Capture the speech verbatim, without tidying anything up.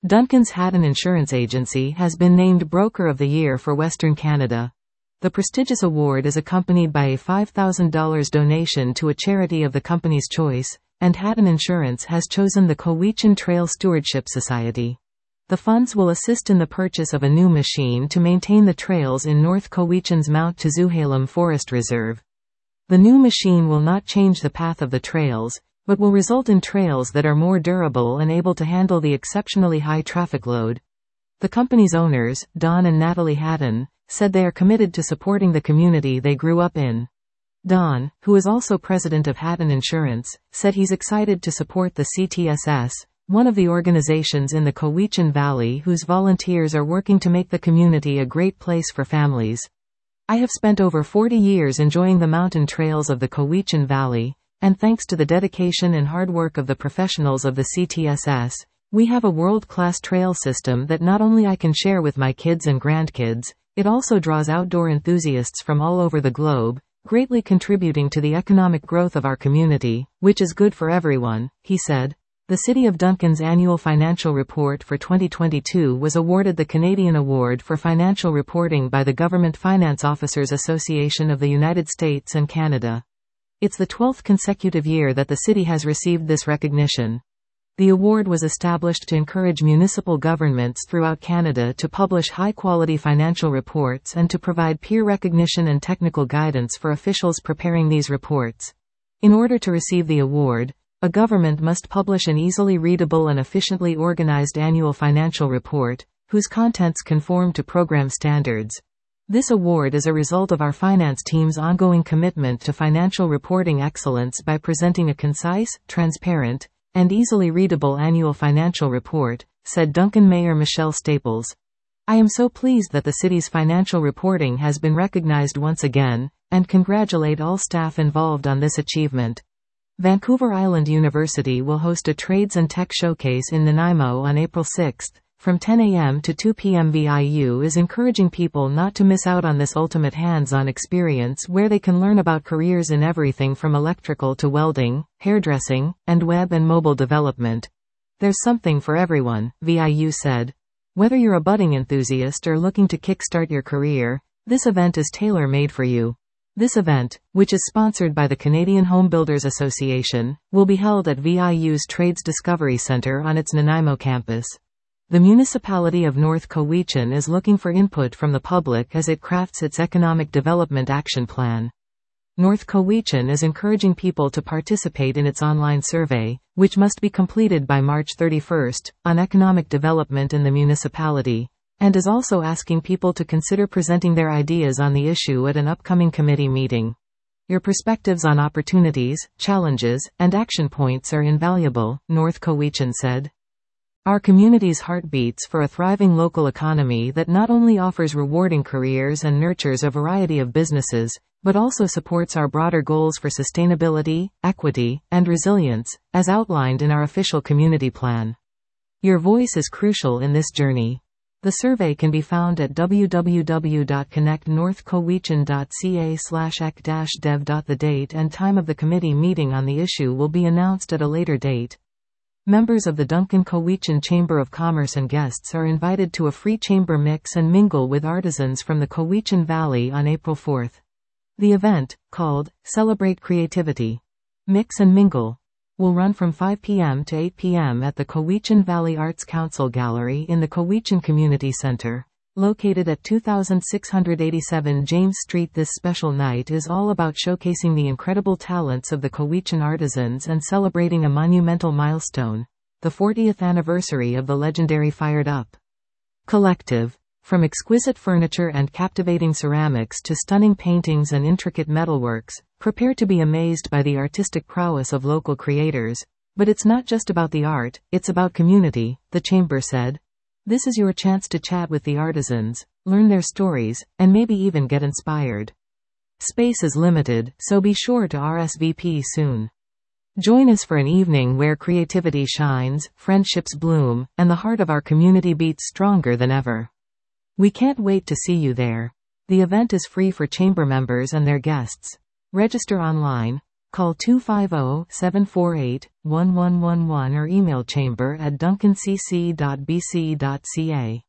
Duncan's Hatton Insurance Agency has been named Broker of the Year for Western Canada. The prestigious award is accompanied by a five thousand dollars donation to a charity of the company's choice, and Hatton Insurance has chosen the Cowichan Trail Stewardship Society. The funds will assist in the purchase of a new machine to maintain the trails in North Cowichan's Mount Tuzuhalem Forest Reserve. The new machine will not change the path of the trails, but will result in trails that are more durable and able to handle the exceptionally high traffic load. The company's owners, Don and Natalie Hatton, said they are committed to supporting the community they grew up in. Don, who is also president of Hatton Insurance, said he's excited to support the C T S S, one of the organizations in the Cowichan Valley whose volunteers are working to make the community a great place for families. I have spent over forty years enjoying the mountain trails of the Cowichan Valley, and thanks to the dedication and hard work of the professionals of the C T S S, we have a world-class trail system that not only I can share with my kids and grandkids, it also draws outdoor enthusiasts from all over the globe, greatly contributing to the economic growth of our community, which is good for everyone, he said. The City of Duncan's annual financial report for twenty twenty-two was awarded the Canadian Award for Financial Reporting by the Government Finance Officers Association of the United States and Canada. It's the twelfth consecutive year that the city has received this recognition. The award was established to encourage municipal governments throughout Canada to publish high-quality financial reports and to provide peer recognition and technical guidance for officials preparing these reports. In order to receive the award, a government must publish an easily readable and efficiently organized annual financial report, whose contents conform to program standards. This award is a result of our finance team's ongoing commitment to financial reporting excellence by presenting a concise, transparent, and easily readable annual financial report, said Duncan Mayor Michelle Staples. I am so pleased that the city's financial reporting has been recognized once again, and congratulate all staff involved on this achievement. Vancouver Island University will host a Trades and Tech Showcase in Nanaimo on April sixth. From ten a m to two p m V I U is encouraging people not to miss out on this ultimate hands-on experience where they can learn about careers in everything from electrical to welding, hairdressing, and web and mobile development. There's something for everyone, V I U said. Whether you're a budding enthusiast or looking to kickstart your career, this event is tailor-made for you. This event, which is sponsored by the Canadian Home Builders Association, will be held at V I U's Trades Discovery Centre on its Nanaimo campus. The municipality of North Cowichan is looking for input from the public as it crafts its Economic Development Action Plan. North Cowichan is encouraging people to participate in its online survey, which must be completed by March thirty-first, on economic development in the municipality, and is also asking people to consider presenting their ideas on the issue at an upcoming committee meeting. Your perspectives on opportunities, challenges, and action points are invaluable, North Cowichan said. Our community's heart beats for a thriving local economy that not only offers rewarding careers and nurtures a variety of businesses, but also supports our broader goals for sustainability, equity, and resilience, as outlined in our official community plan. Your voice is crucial in this journey. The survey can be found at w w w dot connect north cowichan dot c a slash e c dash dev. The date and time of the committee meeting on the issue will be announced at a later date. Members of the Duncan Cowichan Chamber of Commerce and guests are invited to a free chamber mix and mingle with artisans from the Cowichan Valley on April fourth. The event, called Celebrate Creativity, Mix and Mingle, will run from five p m to eight p m at the Cowichan Valley Arts Council Gallery in the Cowichan Community Center, located at two thousand six hundred eighty-seven James Street. This special night is all about showcasing the incredible talents of the Cowichan artisans and celebrating a monumental milestone, the fortieth anniversary of the legendary Fired Up Collective. From exquisite furniture and captivating ceramics to stunning paintings and intricate metalworks, prepare to be amazed by the artistic prowess of local creators. But it's not just about the art, it's about community, the chamber said. This is your chance to chat with the artisans, learn their stories, and maybe even get inspired. Space is limited, so be sure to R S V P soon. Join us for an evening where creativity shines, friendships bloom, and the heart of our community beats stronger than ever. We can't wait to see you there. The event is free for chamber members and their guests. Register online, Call two five zero, seven four eight, one one one one or email chamber at duncan c c dot b c dot c a.